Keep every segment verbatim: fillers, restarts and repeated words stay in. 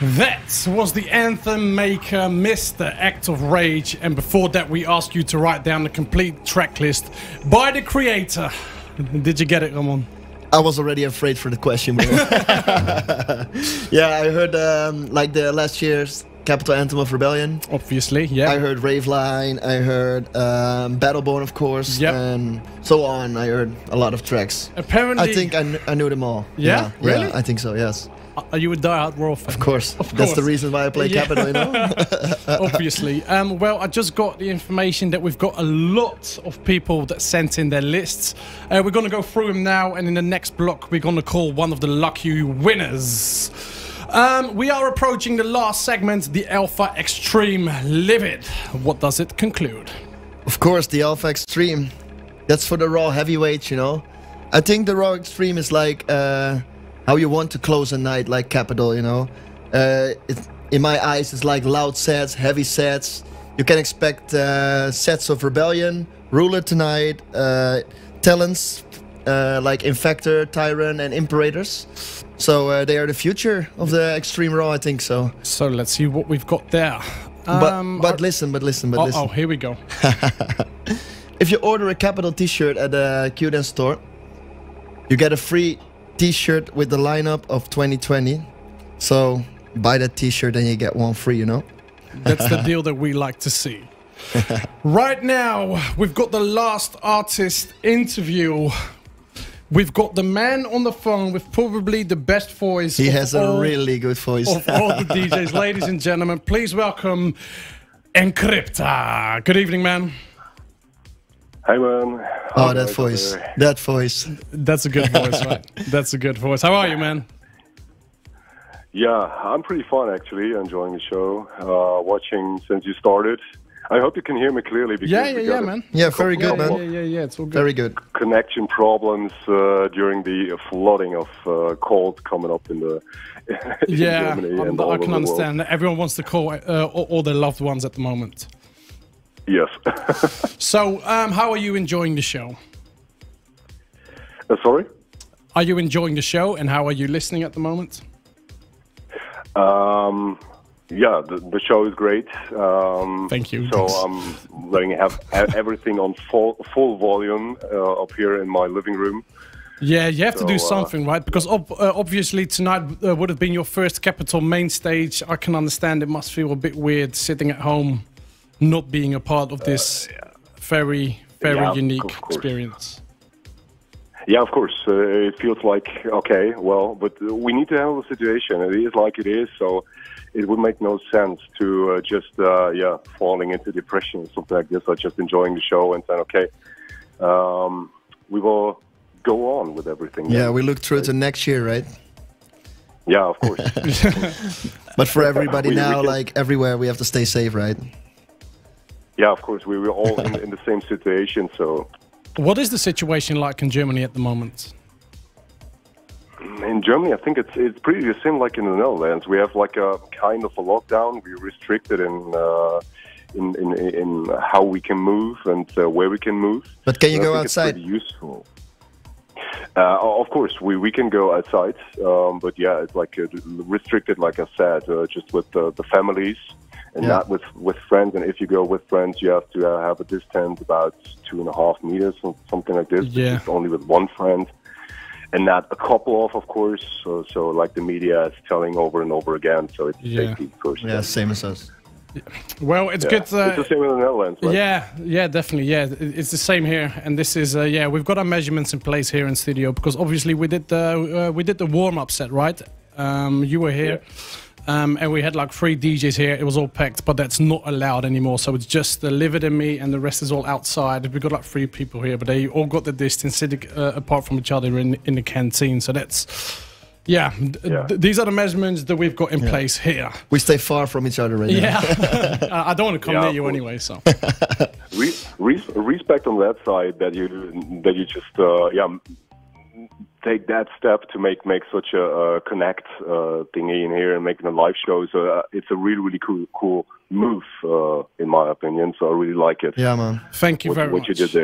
That was the anthem maker, Mister Act of Rage, and before that we asked you to write down the complete track list by the creator. Did you get it, Ramon? I was already afraid for the question, bro. Yeah, I heard um, like the last year's Capital Anthem of Rebellion. Obviously, yeah. I heard Raveline, I heard um, Battleborn, of course, yep. and so on. I heard a lot of tracks. Apparently, I think I, kn I knew them all. Yeah? yeah, Really? Yeah, I think so. Yes. Are you a diehard Raw fan? Of course. Of course. That's the reason why I play Yeah. Capital, you know? Obviously. Um, well, I just got the information that we've got a lot of people that sent in their lists. Uh, we're going to go through them now, and in the next block, we're going to call one of the lucky winners. Um, we are approaching the last segment, the Alpha Extreme Livid. What does it conclude? Of course, the Alpha Extreme. That's for the Raw heavyweight, you know? I think the Raw Extreme is like... Uh, how you want to close a night like Capital, you know. Uh, it, in my eyes, it's like loud sets, heavy sets. You can expect uh, sets of Rebellion, Ruler tonight, uh, talents uh, like Infector, Tyrant, and Imperators. So uh, they are the future of the Extreme Raw, I think so. So let's see what we've got there. Um, but but listen, but listen, but oh, listen. Oh, here we go. If you order a Capital t-shirt at the Q dance store, you get a free t-shirt with the lineup of twenty twenty. So buy that t-shirt and you get one free, you know. That's the deal that we like to see. Right now, we've got the last artist interview. We've got the man on the phone with probably the best voice. He has all, a really good voice. Of all the D Js. Ladies and gentlemen, please welcome Encrypta. Good evening, man. Hi, man. Oh, that voice. That voice. That's a good voice, right? That's a good voice. How are you, man? Yeah, I'm pretty fun, actually. Enjoying the show. Uh, watching since you started. I hope you can hear me clearly. Because yeah, yeah, we yeah, got man. Yeah, very good, yeah, man. Yeah, yeah, yeah, it's all good. Very good. Connection problems uh, during the flooding of uh, cold coming up in the in yeah, Germany and I all can over understand. The world. Everyone wants to call uh, all, all their loved ones at the moment. Yes. So, um, how are you enjoying the show? uh, sorry? Are you enjoying the show, and how are you listening at the moment? Um, yeah, the, the show is great. Um, Thank you. So I'm letting have everything on full full volume uh, up here in my living room. Yeah, you have So, to do uh, something, right? Because ob uh, obviously tonight uh, would have been your first Capital main stage. I can understand it must feel a bit weird sitting at home, not being a part of this uh, yeah. very, very Yeah, unique of course. experience. Yeah, of course. Uh, it feels like, okay, well, but we need to handle the situation. It is like it is, so it would make no sense to uh, just, uh, yeah, falling into depression or something like this, or just enjoying the show and saying, okay, um, we will go on with everything. Yeah, we look through to next year, right? Yeah, of course. But for everybody We- we now, can- like everywhere, we have to stay safe, right? Yeah, of course. We were all in, in the same situation, so... What is the situation like in Germany at the moment? In Germany, I think it's it's pretty the same like in the Netherlands. We have like a kind of a lockdown. We're restricted in uh, in, in in how we can move and uh, where we can move. But can you And I go think outside? It's pretty useful. Uh, of course, we, we can go outside, um, but yeah, it's like uh, restricted, like I said, uh, just with the, the families and Yeah. not with, with friends. And if you go with friends, you have to uh, have a distance about two and a half meters or something like this. Yeah. It's only with one friend. And not a couple of, of course. So, so like the media is telling over and over again. So it's Yeah. safety first. Yeah, same as us. Well, it's Yeah. good. Uh, it's the same in the Netherlands, right? Yeah, yeah, definitely. Yeah, It- it's the same here, and this is uh, yeah. We've got our measurements in place here in studio because obviously we did the uh, we did the warm up set, right? Um, you were here, um, and we had like three D Js here. It was all packed, but that's not allowed anymore. So it's just the Livid and me, and the rest is all outside. We got like three people here, but they all got the distance sitting uh, apart from each other in in the canteen. So that's. Yeah, d- Yeah. d- these are the measurements that we've got in Yeah. place here. We stay far from each other right now. Yeah, I I don't want to come Yeah, near of you course. anyway. So Re- res- respect on that side that you that you just uh, yeah m- take that step to make make such a uh, connect uh, thingy in here and making a live show. So uh, it's a really really cool cool move uh, in my opinion. So I really like it. Yeah, man. thank you what, very what much. you did there.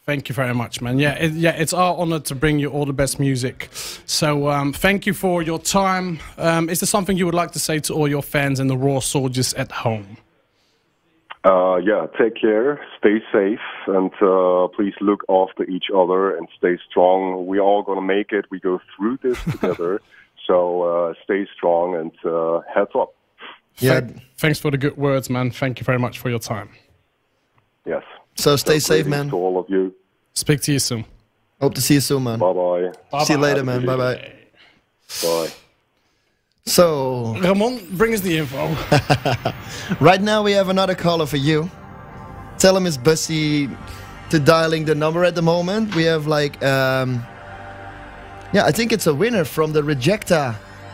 Thank you very much, man. Yeah, it, yeah, it's our honor to bring you all the best music. So um, thank you for your time. Um, is there something you would like to say to all your fans and the Raw soldiers at home? Uh, yeah, take care, stay safe, and uh, please look after each other and stay strong. We're all going to make it. We go through this together. So uh, stay strong and uh, heads up. Yeah. Th- thanks for the good words, man. Thank you very much for your time. Yes. So stay So safe, greetings man. to all of you. Speak to you soon. Hope to see you soon, man. Bye-bye. See you later, man. Bye-bye. Bye. So, Ramon, bring us the info. right now we have another caller for you. Tell him it's busy to dialing the number at the moment. We have like, um, yeah, I think it's a winner from the Rejecta.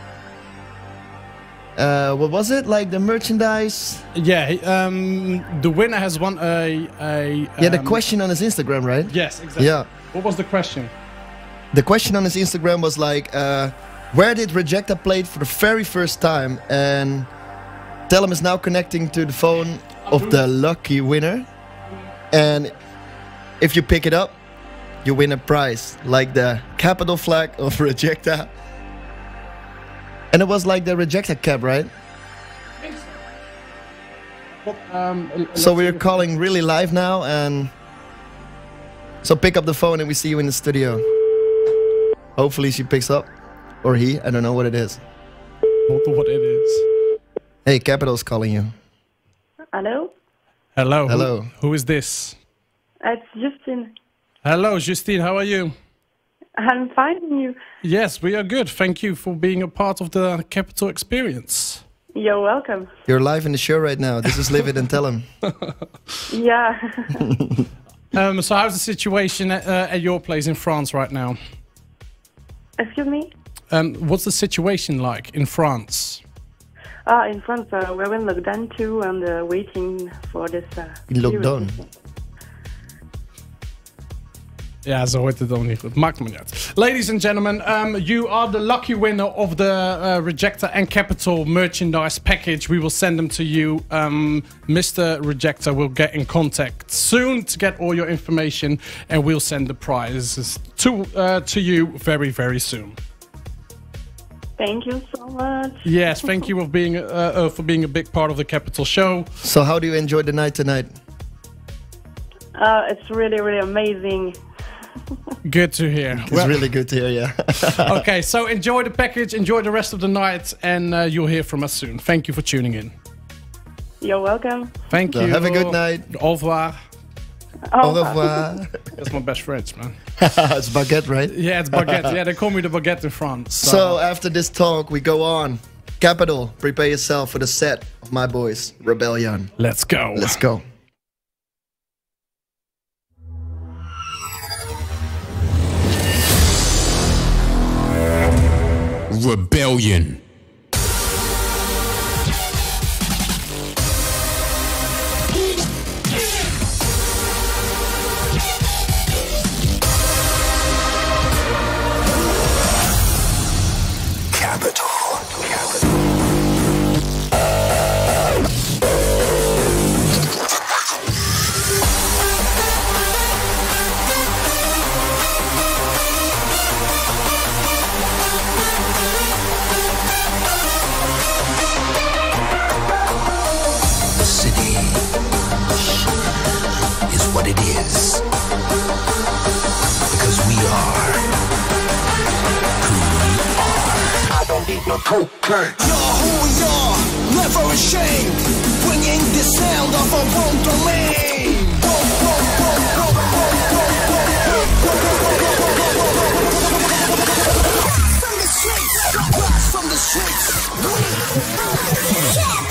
Uh, what was it? Like the merchandise? Yeah, he- um, the winner has won a... a Yeah, the um, question on his Instagram, right? Yes, exactly. Yeah. What was the question? The question on his Instagram was like, uh, where did Rejecta play it for the very first time? And Tellum is now connecting to the phone of the lucky winner. And if you pick it up, you win a prize, like the capital flag of Rejecta. And it was like the Rejecta cap, right? But, um, l- So let's we're see- calling really live now, and so pick up the phone and we see you in the studio. Hopefully she picks up, or he, I don't know what it is. What, what it is. Hey, Capital's calling you. Hello, Hello. who- Hello. Who is this? it's Justin. Hello, Justine. How are you? I'm finding you. Yes, we are good. Thank you for being a part of the Capital Experience. You're welcome. You're live in the show right now. This is Live It and Tell Him. Yeah. Um, so how's the situation at, uh, at your place in France right now? Excuse me? Um, what's the situation like in France? Ah, in France, uh, we're in lockdown too and uh, waiting for this. Uh, Lockdown. Ja, zo hoort het dan niet goed. Maakt me niet uit. Ladies and gentlemen, um, you are the lucky winner of the uh, Rejecta and Capital merchandise package. We will send them to you. Um, Mister Rejecta will get in contact soon to get all your information, and we'll send the prizes to uh, to you very, very soon. Thank you so much. Yes, thank you for being uh, uh, for being a big part of the Capital show. So how do you enjoy the night tonight? Uh, it's really, really amazing. Good to hear. It's really good to hear, yeah. Okay, so enjoy the package, enjoy the rest of the night, and uh, you'll hear from us soon. Thank you for tuning in. You're welcome. Thank So you. have a good night. Au revoir. Au revoir. That's my best French, man. It's baguette, right? Yeah, it's baguette. Yeah, they call me the baguette in France. So, So after this talk, we go on. Capital, prepare yourself for the set of my boys, Rebellion. let's go. Let's go. Rebellion. Capital. The city is what it is because we are who we are. I don't need no cocaine. You're who we are, never ashamed, bringing the sound of our own domain. From the streets, blast from the streets, we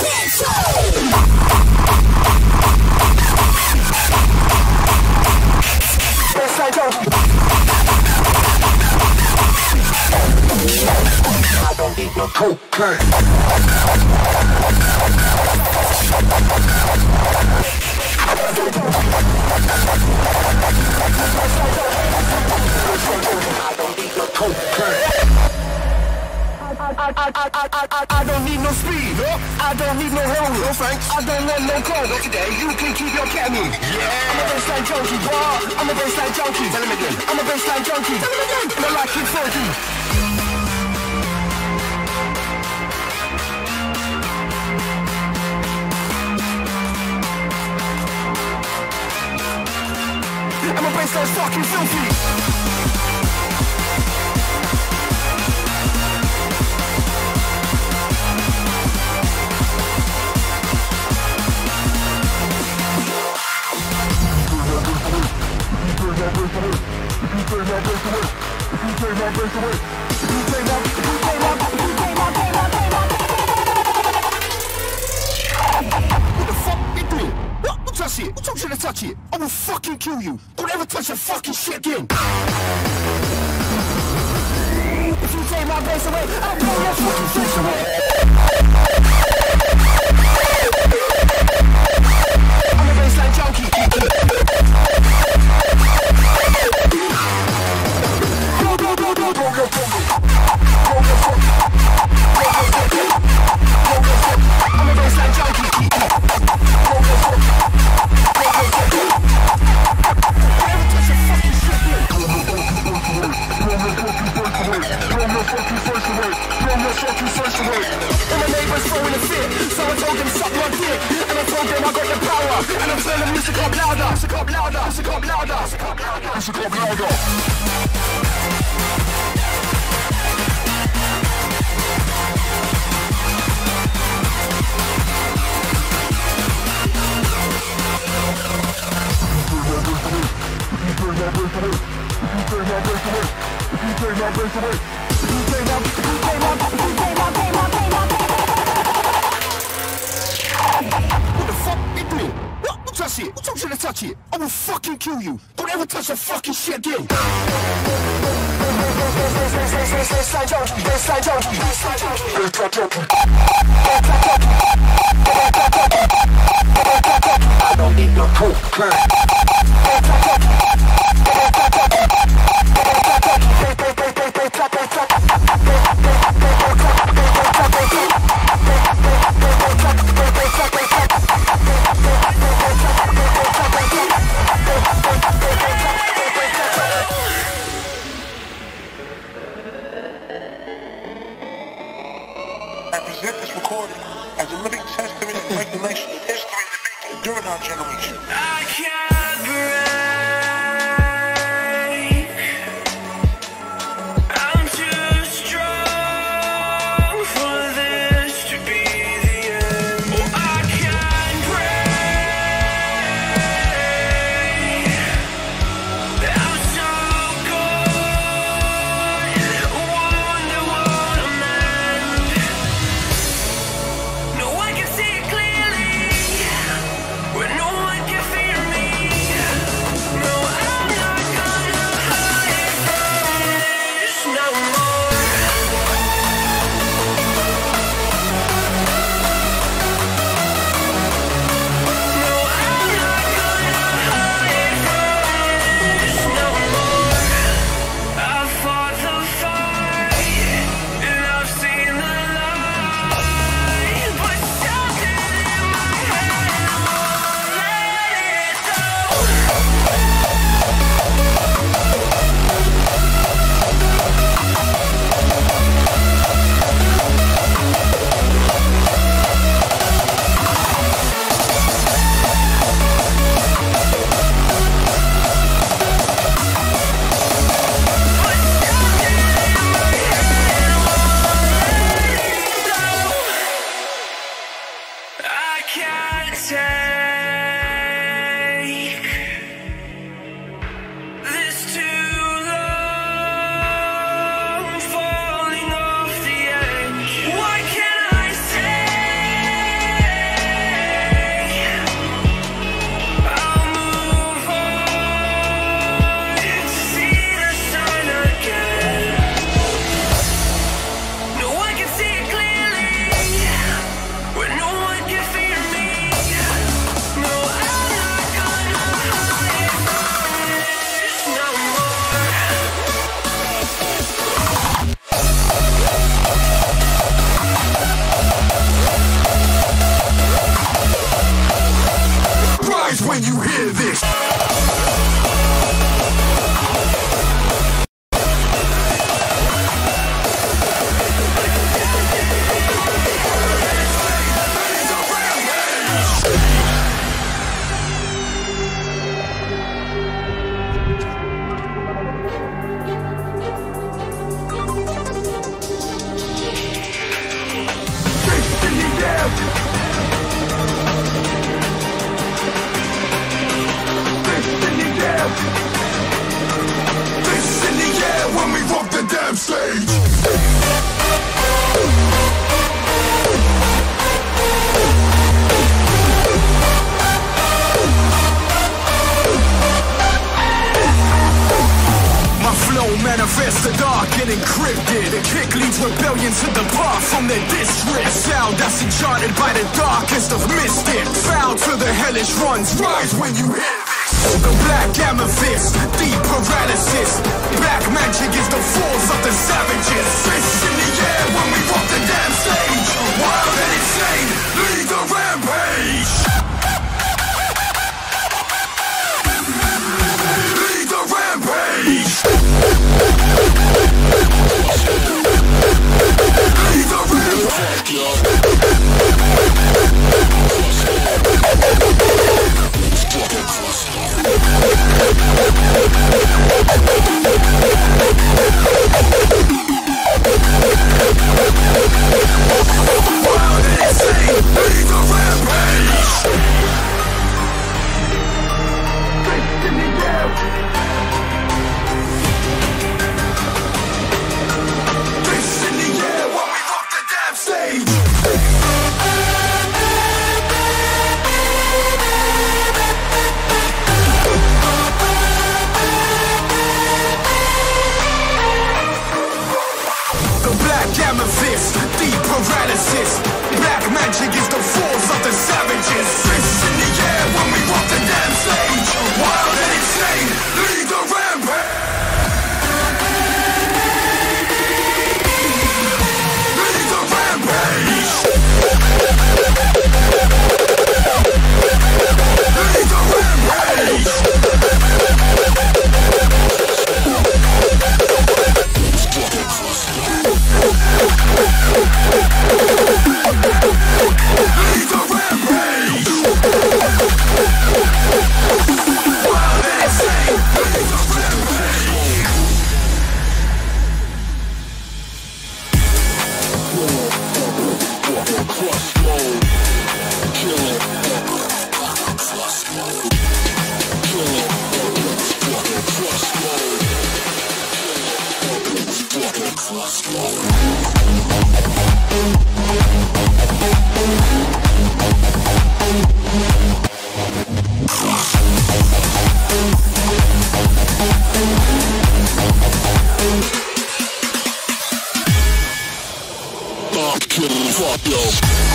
Yes, I don't. I don't need no cocaine. I don't need no cocaine. I I, I, I, I, I, I don't need no speed. No, I don't need no hurry. No thanks. I don't want no code. Not today. You can keep your camera. Yeah. I'm a baseline junkie. What? I'm a baseline junkie. Tell him again. I'm a baseline junkie. Tell him again. And I like it funky. I'm a baseline fucking filthy. What the fuck you doing? What? Don't touch it. Don't touch it to touch it. I will fucking kill you. Don't ever touch that fucking shit again. If you take my face away, I'll blow your fucking face away. I'm a baseline junkie. Go, go, go, go, go, go, go, go. Go, go, go. I'm a baseline junkie. Go, go, go. Go, go, go. Never touch a fucking shit again. Throw your fucking face away. Throw your fucking face away. Throw your fucking face away. And my neighbors throwing a fit, so I told them suck my dick. And I told them I got the power. And I'm telling them music up louder, music up louder, music up louder, music up louder, music up louder. What the fuck you doing? What? Don't touch it. Don't touch it to touch it. I will fucking kill you. Don't ever touch that fucking shit again. Baseline junkie, baseline junkie, baseline junkie, baseline junkie. I don't need no coke. I present this recording as a living testament and regulation of history and the making during our generation. I can't break. I'm too strong for this to be the end. Oh, I can't break. I'm so good. Wonder what I'm meant. No one can see it clearly, when no one can fear me. far from their district. A sound that's enchanted by the darkest of mystics. Foul to the hellish runs, rise when you hit this. The black amethyst, deep paralysis. Black magic is the force of the savages. Fists in the air when we walk the damn stage. Wild and insane, lead the rampage. Lead the rampage. Lead the wild and insane, lead the rampage. Fist in the air. Fist in the air while we rock the damn stage. Amethyst, deep paralysis. Black magic is the force of the savages. Fists in the air when we walk the damn stage. Wild and insane, lead the rampage. Lead the rampage. Lead the rampage. Lead the rampage! Wild and insane! Lead the rampage! Crush mode. Kill it. Crush mode. Kill it. Crush mode. Crush mode. Fuck yo.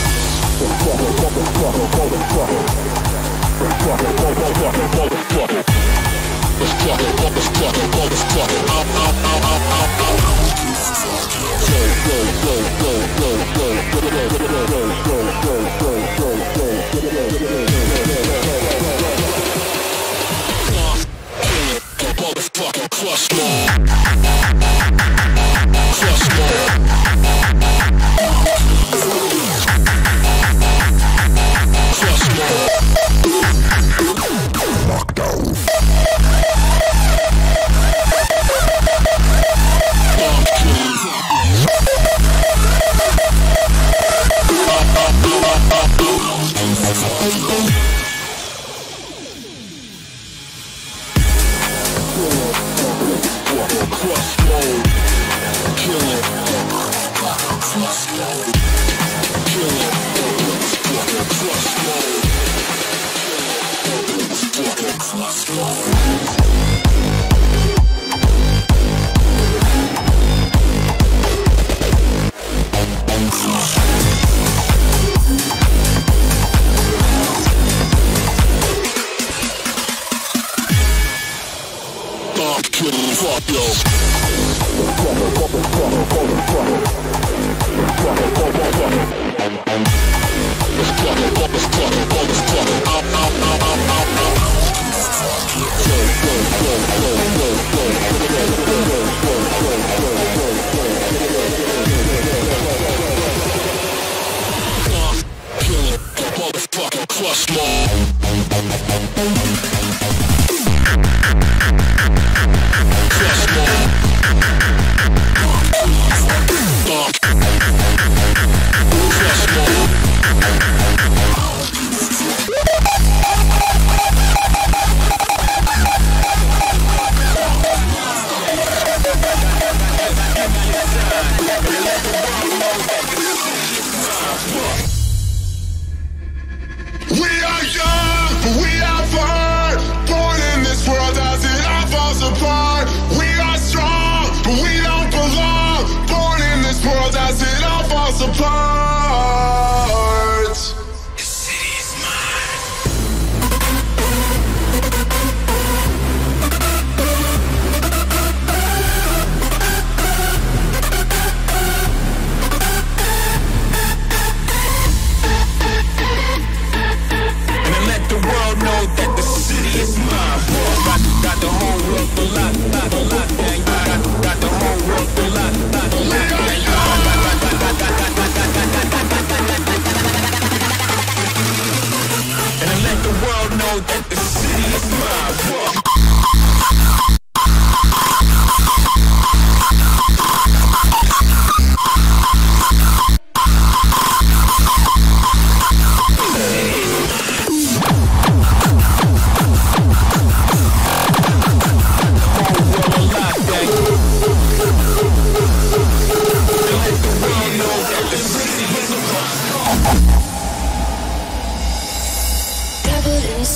Crush more. Crush more.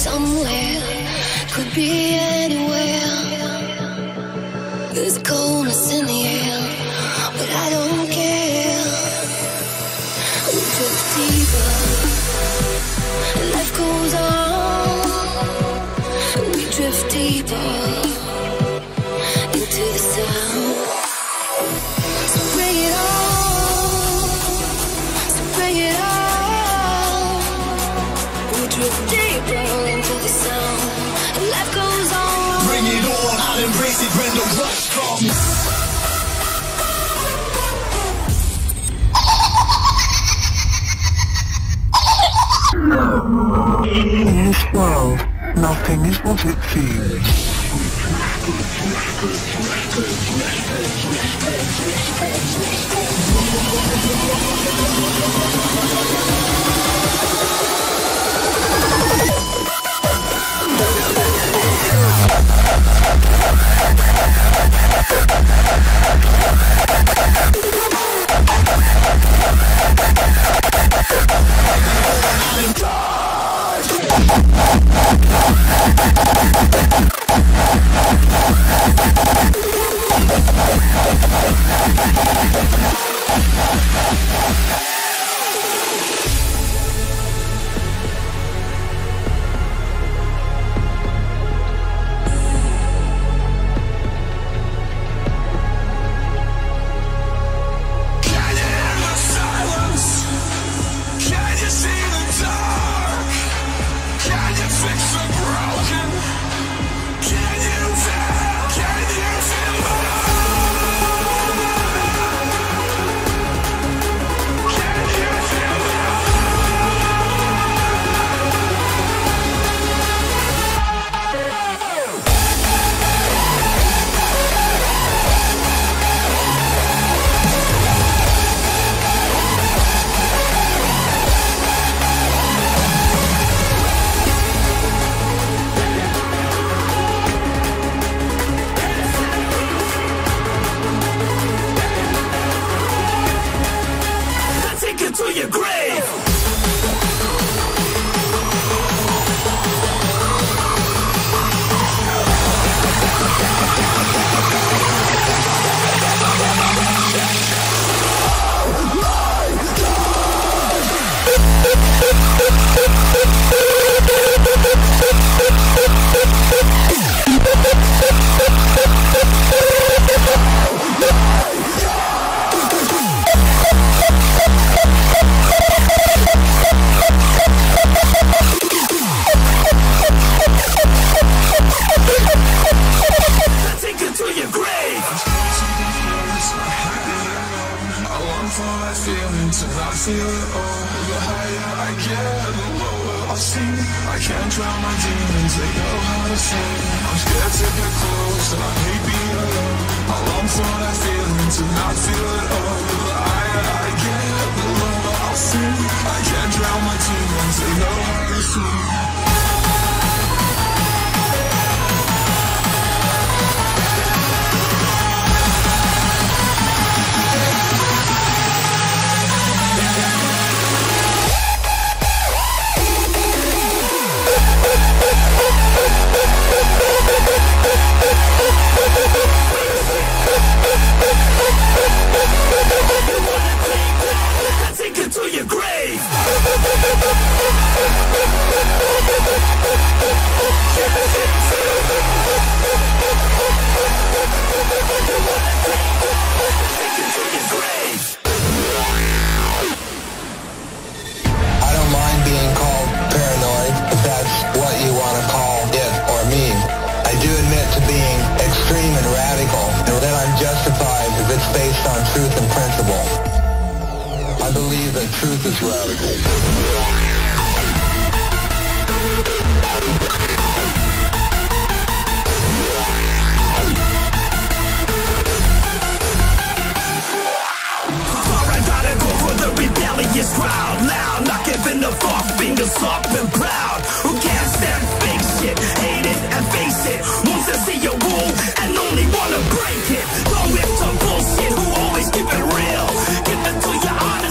somewhere, could be anywhere. There's a coldness in the air, but I don't care. We drift deeper, and life goes on. We drift deeper into the sound. So bring it on, so bring it on. We drift deeper into the sound, and life goes on. Bring it on, I'll embrace it when the rush comes. In this world, nothing is what it seems.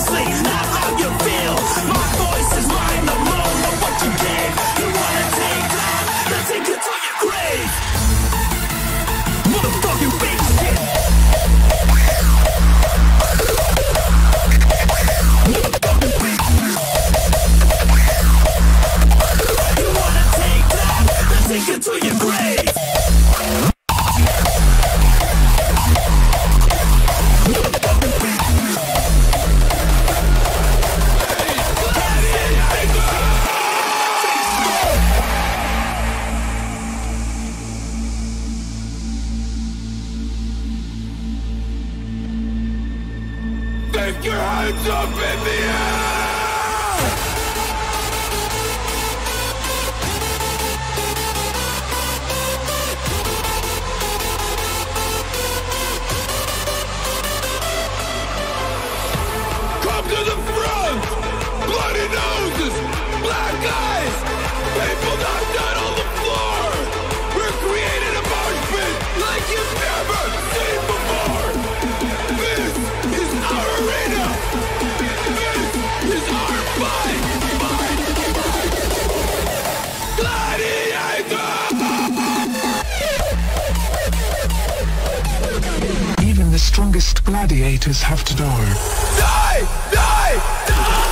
My voice is mine, the moan of what you gave. You wanna take Hands up in the air! Come to the front! Bloody noses! Black eyes! People knocked out on the floor! We're creating a mosh pit like you've never seen before! This is our arena! This is our fight! Gladiator! Even the strongest gladiators have to die. Die! Die! Die!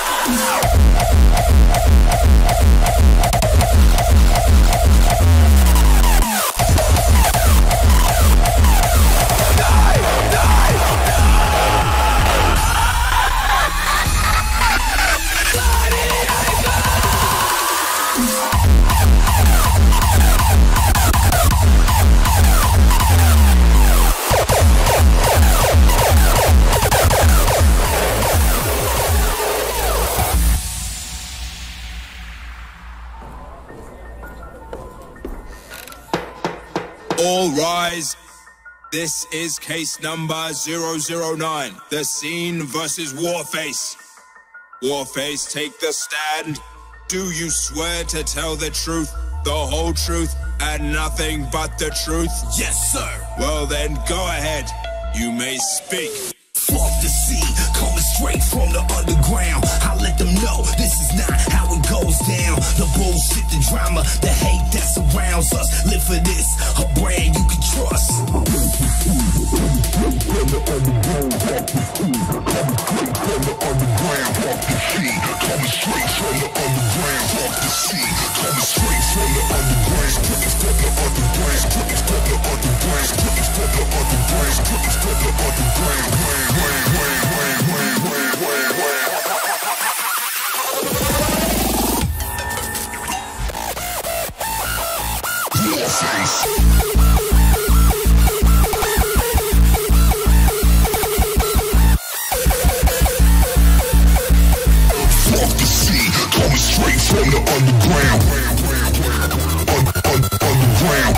All rise. This is case number zero zero nine. The Scene versus Warface. Warface, take the stand. Do you swear to tell the truth, the whole truth, and nothing but the truth? Yes, sir. Well then, go ahead. You may speak. Fuck the sea, coming straight from the underground. I let them know this is not how it goes down. The bullshit, the drama, the hate that surrounds us. Live for this, a brand you can trust. From the underground, fuck the sea. From the underground, fuck the sea. Coming straight from the underground, fuck the sea. Coming straight from the underground, straight from the underground, straight from the underground, straight from the underground, straight from the underground. Fuck the sea, coming straight from the underground. Un- un- underground.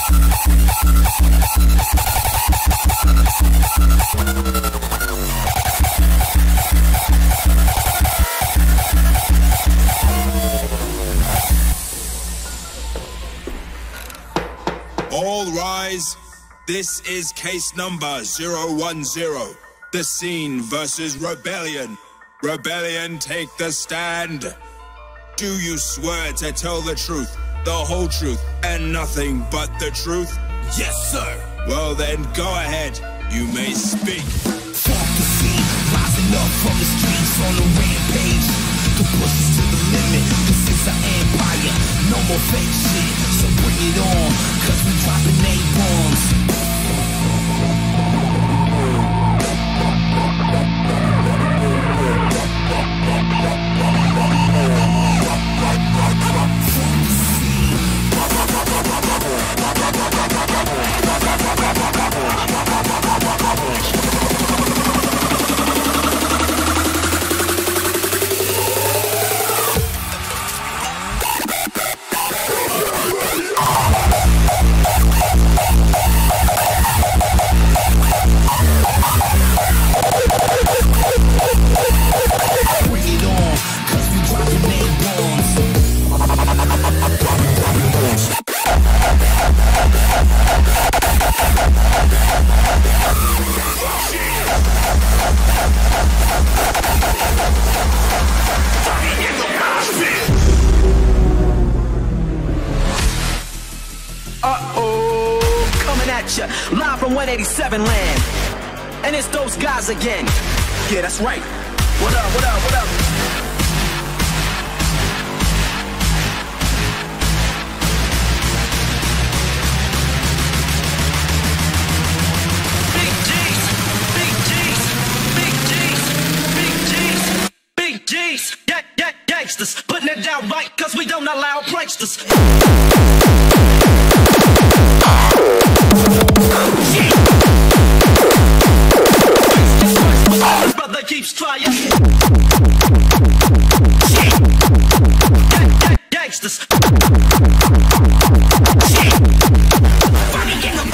All rise. This is case number zero one zero. The Scene versus Rebellion. Rebellion, take the stand. Do you swear to tell the truth, the whole truth, and nothing but the truth? Yes, sir. Well then, go ahead. You may speak. Fuck the scene, rising up from the streets on a rampage. To push us to the limit, this is our empire. No more fake shit, so bring it on, cause we dropping A-bombs. Live from one eighty-seven land. And it's those guys again. Yeah, that's right. What up, what up, what up? Big G's, big G's, big G's, big G's, big G's. Yeah, yeah, gangsters. Putting it down right, cause we don't allow pranksters. Brother, keep peeps try it. Gangsters. Funny in the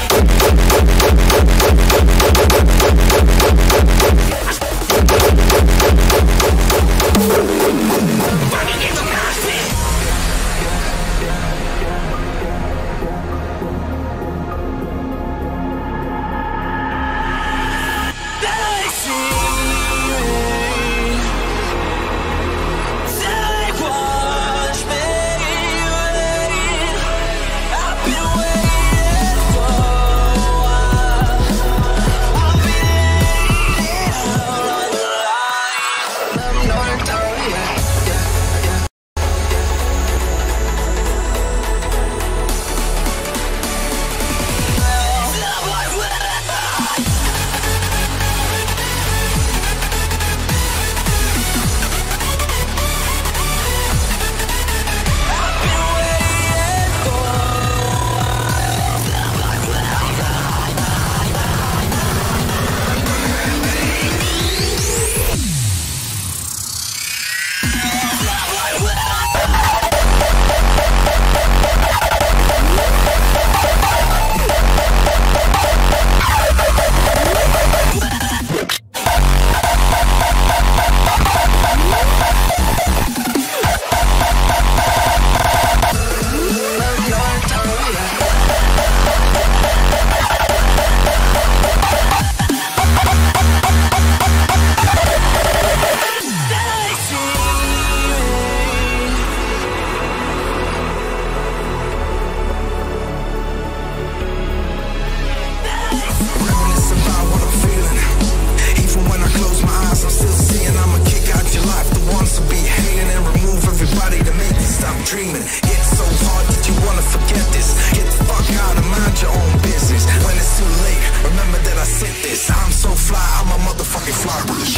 dreaming. It's so hard that you wanna forget this. Get the fuck out and mind your own business. When it's too late, remember that I said this. I'm so fly, I'm a motherfucking fly bitch.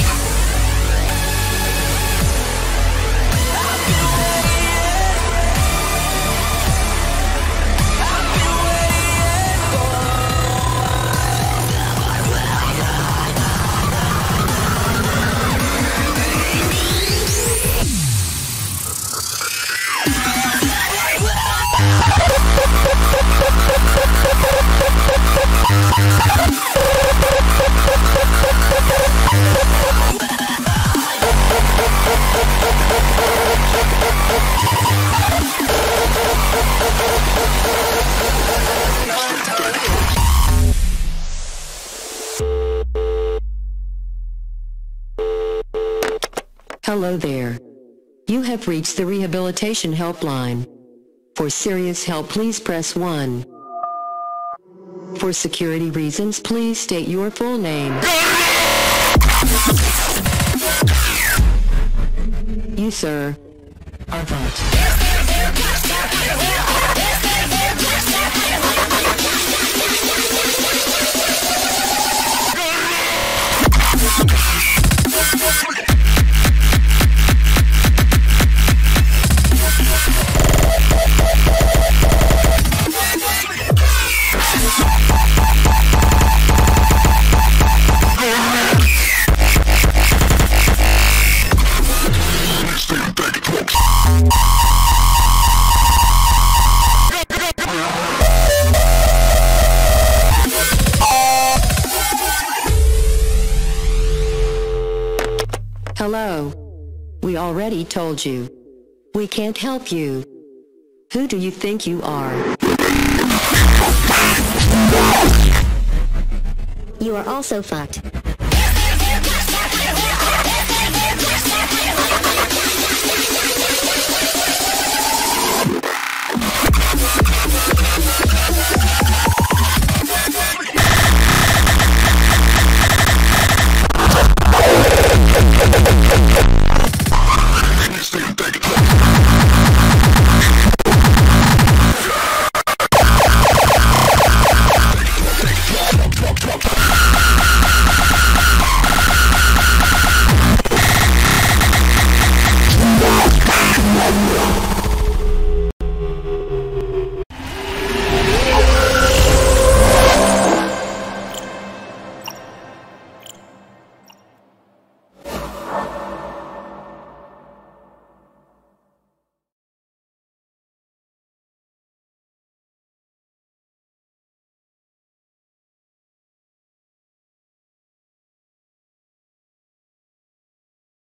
Hello there. You have reached the Rehabilitation Helpline. For serious help, please press one. For security reasons, please state your full name. You, sir, are but. Hello. We already told you. We can't help you. Who do you think you are? You are also fucked.